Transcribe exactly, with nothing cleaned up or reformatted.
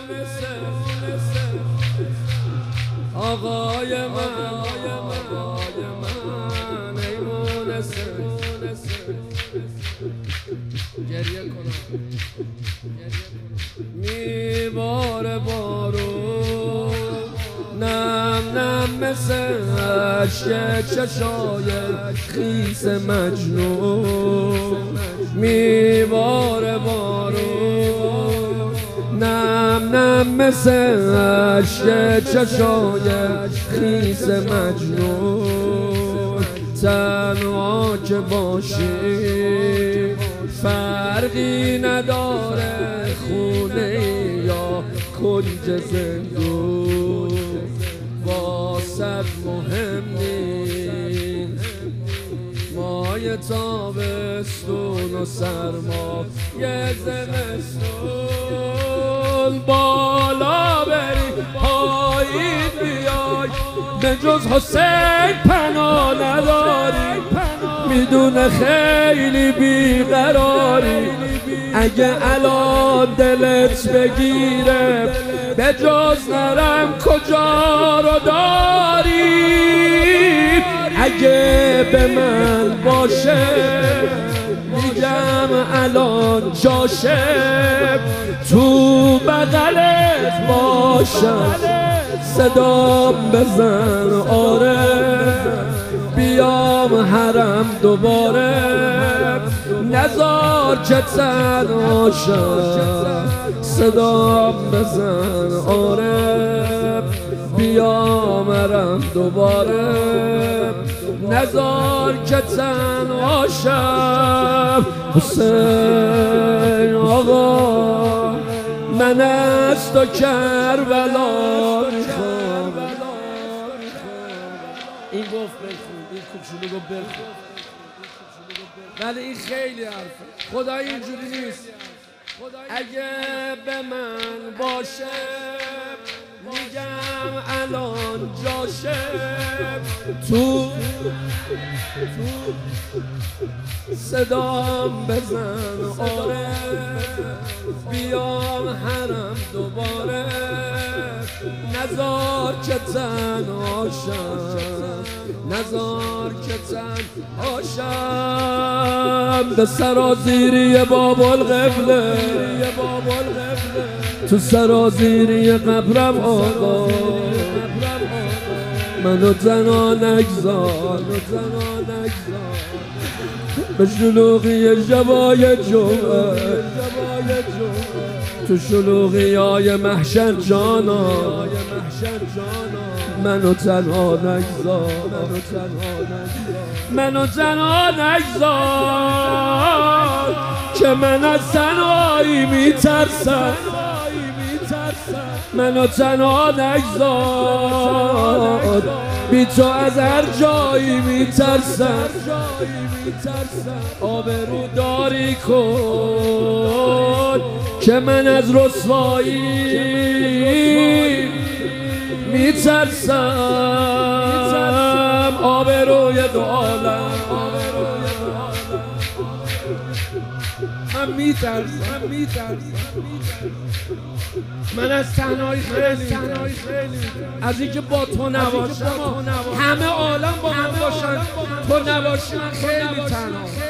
آقای من آقای من ای مونس گریه کنم میباره بارو نم نم مثل عشق چشای خیس مجنون میباره بارو نم نم مثل عشق چشای خیس مجنون تنها که باشی فرقی نداره خونه یا کنج زندون واسد مهم نیست مای تابستون و سرما یه زمستون بالا بری پایین بیای به جز حسین پناه نداری میدونه خیلی بیقراری اگه الان دلت بگیره به جز نرم کجا رو داری اگه به من باشه میگم الان جاشه تو بغلت باشم صدام بزن آره بیام حرم دوباره نزار که تنها شم صدام بزن آره بیام حرم دوباره نزار که تنها شم حسین آقا من از تو کربلا میخوام این گفت بخون این کوچولو گفت بخون ولی این خیلی حرفه خدا اینجوری نیست اگه به من باشه میگم الان جاشه تو صدام بزن آره بیام حرم دوباره نزار که تنها شم نزار که تنها شم به سرازیری باب القبله تو سرازیری قبرم آقا منو تنها نگذار به شلوغی شبای جمعه تو شلوغی های محشر جانا منو تنها نگذار منو تنها نگذار که من از تنهایی میترسم منو تنها نگذار بی تو از هر جایی میترسم آبرو داری کن که من از رسوایی میترسم آبروی دو عالم من میترسم من از تنهایی خیلی از اینکه با تو نباشم همه عالم با من باشن تو نباشی من خیلی تنها